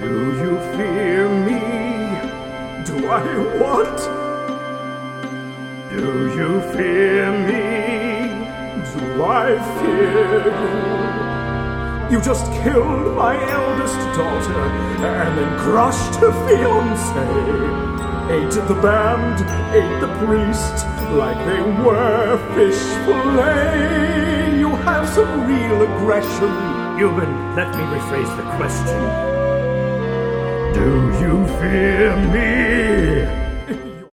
Do you fear me? Do I what? Do you fear me? Do I fear you? You just killed my eldest daughter and then crushed her fiancé. Ate the band, ate the priest like they were fish fillet. You have some real aggression. Euban, let me rephrase the question. Do you fear me?